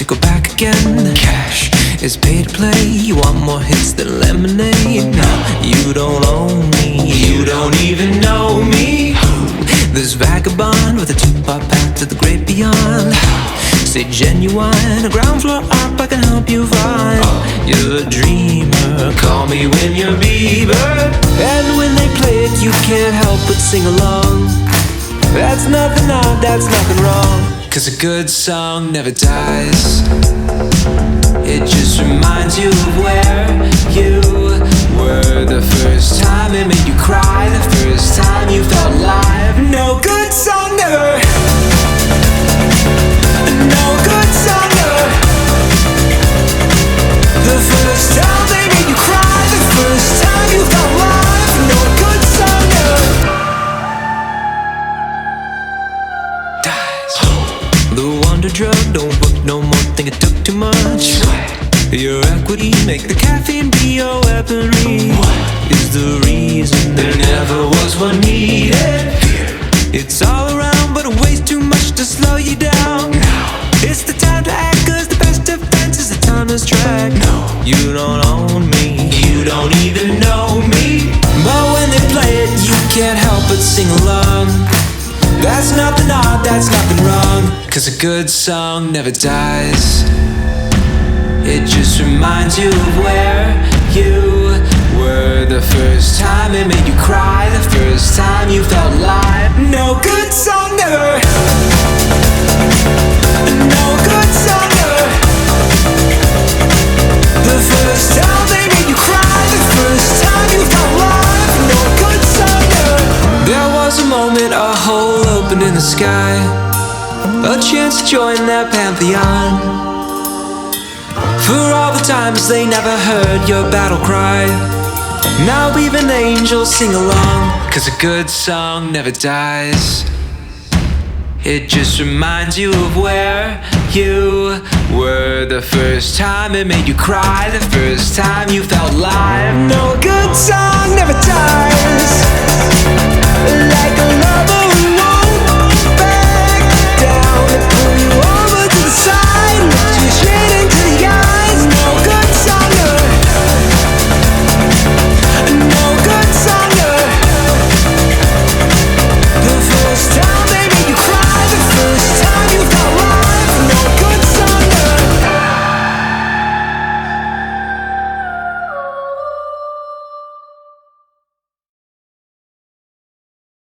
go back again. Cash is pay to play. You want more hits than lemonade. No, you don't own me. You don't even know me. This vagabond with a two-part path to the great beyond. Say genuine, a ground floor up I can help you find. You're a dreamer, call me when you're Bieber. And when they play it you can't help but sing along. That's nothing odd, that's nothing wrong. 'Cause a good song never dies. It just reminds you of where you were the first time it made you cry, the first time you felt alive. No good song never. No good song never. The first time they made you cry, the first time you felt alive. No good song never dies. The wonder drug don't work no more, think it took too much. Your equity, make the caffeine be your weaponry. What is the reason there never was one needed? It's all around but it weighs too much to slow you down. Now it's the time to act, 'cause the best defense is the timeless track. No, you don't own me, you don't even know me. But when they play it you can't help but sing along. That's nothing odd, that's nothing wrong. 'Cause a good song never dies. It just reminds you of where you were the first time it made you cry, the first time you felt alive. No good song never. No good song never. The first time they made you cry, the first time you felt alive. No good song never. There was a moment, a hole opened in the sky, a chance to join their pantheon. For all the times they never heard your battle cry, now even angels sing along. 'Cause a good song never dies. It just reminds you of where you were the first time it made you cry, the first time you felt alive. No good song never dies. Like a lover who won't back down and pull